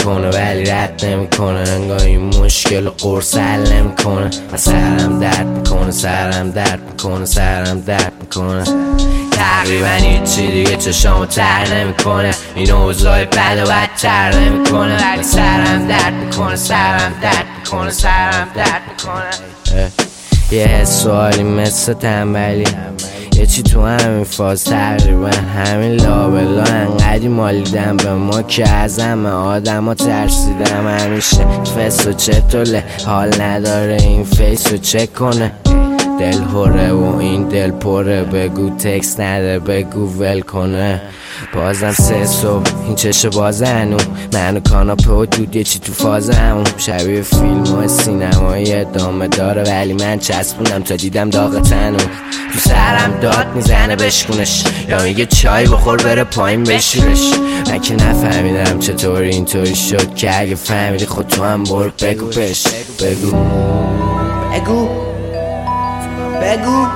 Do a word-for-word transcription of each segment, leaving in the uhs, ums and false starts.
میکنه ولی رد نمیکنه، انگار این مشکل قرص حل نمیکنه. من سرم درد میکنه، سرم درد میکنه، سرم درد میکنه. تقریبا هیچی دیگه چشامو تر نمیکنه، این اوضاع بد و بدتر نمیکنه، ولی سرم درد میکنه، سرم درد میکنه، سرم درد میکنه. یه حس و حالی مثل تنبلی، یه چی تو همین فاز تقریبا همین لابلا انقدی مالیدم به ما که از همه آدم ها ترسیدم. همیشه فس و چطوله حال نداره این فیس رو چک کنه، دل هره و این دل پره، بگو تکس نده بگو ول کنه. بازم سه صبح این چشه بازه هنو، منو کاناپه و دود یه چی تو فاز همون، شبیه فیلم و سینمایی ادامه داره ولی من چسبونم تا دیدم داغ تنو. تو سرم داد میزنه بشکونش، یا میگه چای بخور بره پایین بشورش. من که نفهمیدم چطور اینطوری شد که اگه فهمیدی خود تو هم برو بگو بش بگو بگو بگو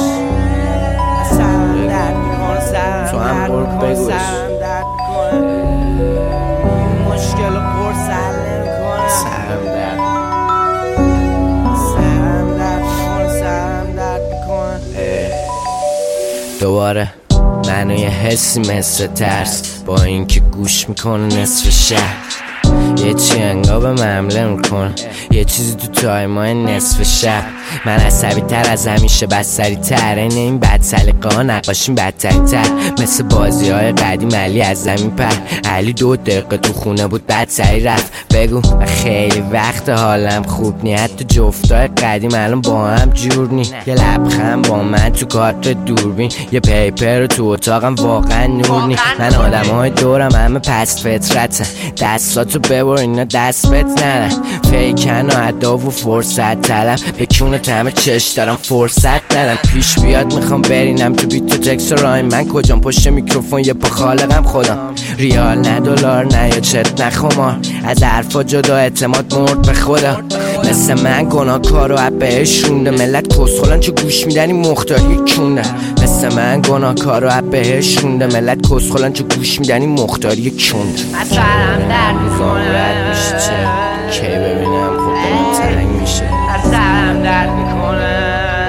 سرم درد میکنه، سرم درد میکنه، سرم درد میکنه، مشکل قرص حل نمیکنه، سرم درد سرم درد میکنه، سرم درد میکنه. دوباره منو یه حسی مثل ترس با اینکه گوش میکنه نصف شهر، یه چی انگار به حمله میکنه، یه چیزی تو تایمای نصف شب. من عصبی تر از همیشه بستری تر، این این بد سلیقه ها نقاشیم بدتری تر، مثل بازی های قدیم علی از زمین پر. علی دو دقیقه تو خونه بود بعد سری رفت. بگو خیلی وقت حالم خوب نی، حتی جفتای قدیم الان با هم جور نی. یه لبخند با من تو کارت دوربین، یه پیپر تو اتاقم واقعا نور نی. من آدم های دورم همه پست فطرتن، دستاتو ببر اینا دست بت ندن، فیکن و عدا و فرصت طلب، بکونه همه چش دارم فرصت ندم. پیش بیاد میخوام برینم تو بیت و تکس و رایم، من کجام پشت میکروفون یه پا خالقم خودم. ریال نه دلار نه یا چت نه خمار، از حرفا جدا اعتماد مرد به خدا. مثل من گناه کارو عب بهش رونده، ملت کسخولن چه گوش میدنی مختاری کونده. مثل من گناه کارو عب بهش رونده، ملت کسخولن چه گوش میدنی مختاری کونده. من سرم درد میکنه، میشه چه کی ببینم خب دلم تنگ میشه، من سرم درد میکنه.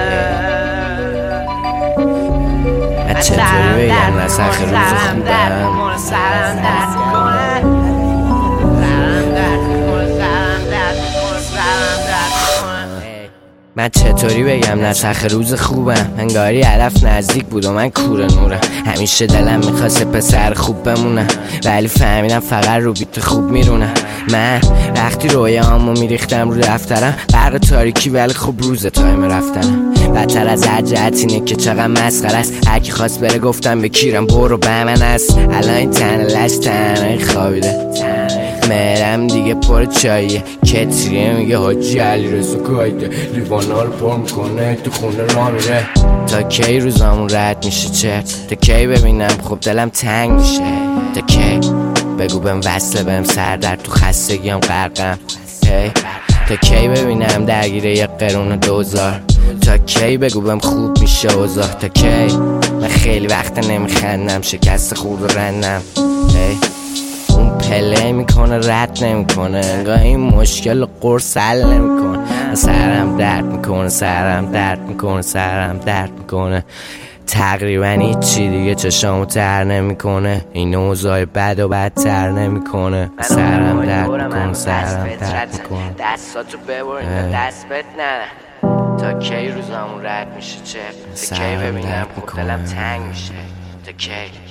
من چطوری بگم نسخ روز خوبم، سرم درد میکنه، سرم درد میکنه، سرم درد میکنه، سرم درد میکنه. من چطوری بگم نسخ روز خوبم، انگاری علف نزدیک بود و من کوره نورم. همیشه دلم میخواست پسر خوب بمونم ولی فهمیدم فقط رو بیت خوب میرونم. من وقتی رویامو میریختم رو دفترم، برق تاریکی ولی خوب روز تایم رفتنم. بدتر از هر جهت اینه که چقدر مسخره است، هرکی خواست بره گفتم بکیرم برو به من است. الان این تنه لش تنهایی خوابیده، مرم دیگه پر چاییه، کتریه میگه حاجی علی رضا کایده، لیوانا رو پر میکنه تو خونه را میره. تا کی روزامون رد میشه چه، تا کی ببینم خب دلم تنگ میشه، تا کی بگو بهم وصله بهم سردرد تو خستگیم غرقم. هی تا کی ببینم درگیره یه قرون دوزار، تا کی بگو بهم خوب میشه اوضاع، تا کی من خیلی وقت نمیخندم شکست خورد و رندم. هی اون پله میکنه رد نمیکنه، انگار این مشکل قرص حل نمیکنه. سرم درد میکنه، سرم درد میکنه، سرم درد میکنه. تقریبا هیچی دیگه چشامو تر نمیکنه، این اوضاع بد و بدتر نمیکنه. سرم درد میکنه، سرم درد میکنه. دستاتو ببر اینا دست بت ندن، تا کی روزامون رد میشه چه، تا کی ببینم خب دلم تنگ میشه، تا کی